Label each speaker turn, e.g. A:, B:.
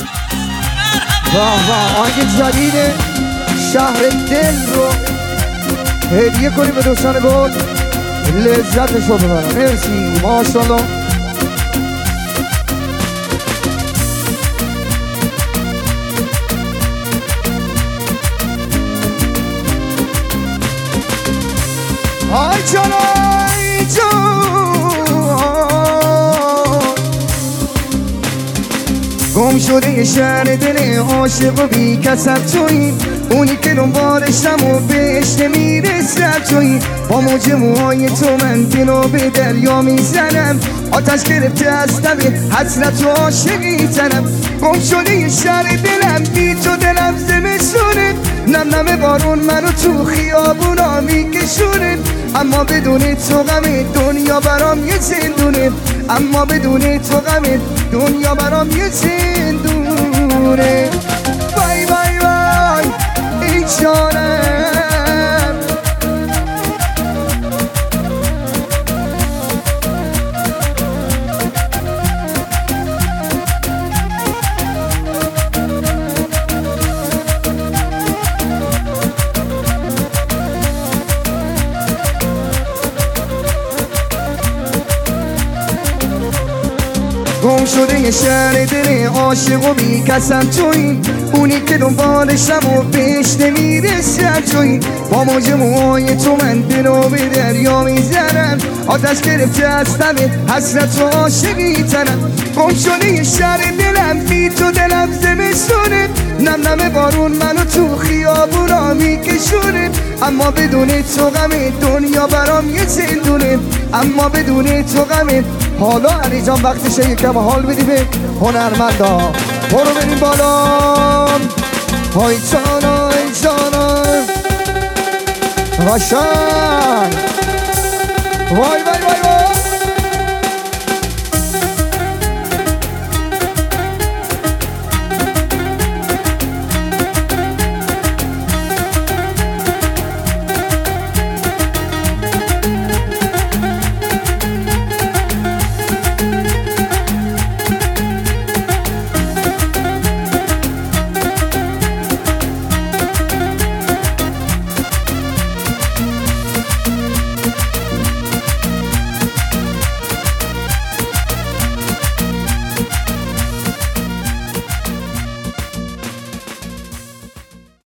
A: آهنگ جدید شهر دل رو هدیه کنیم به دوستان گل، لذتش رو ببرم. مرسی، ماشاءالله. آی جان آی جان، گم شده یه شهر دل عاشق و بی کسب تویی، اونی که دنبالشم و بهش نمیرسد تویی. با موج موهای تو من دلو به دریا میزنم، آتش گرفته از تب حسرت و عاشقی تنم. گم شده یه شهر دلم، بی تو دلم زمستونه، نم نم بارون منو تو خیابونا میکشونه. اما بدون تو غم دنیا برام یه زندونه، اما بدون تو غم دنیا برام یه زندونه. وای وای وای این جانم، گم شده یه شهر دل عاشق و بی کسم تویی، اونی که دنبالشم و بهش نمیرسم تویی. با موج موهای تو من دلو به دریا میزنم، آتش گرفته از تب حسرت و عاشقی تنم. گم شده یه شهر دلم، بی تو دلم زمستونه، نم نم بارون منو تو خیابونا میکشونه. اما بدون تو غم دنیا برام یه زندونه، اما بدون تو غم. حالا علی جان وقتشه یکم حال بدی به هنرمندا. برو بریم بالا. های جانا ای جانا قشنگ، وای وای وای وای.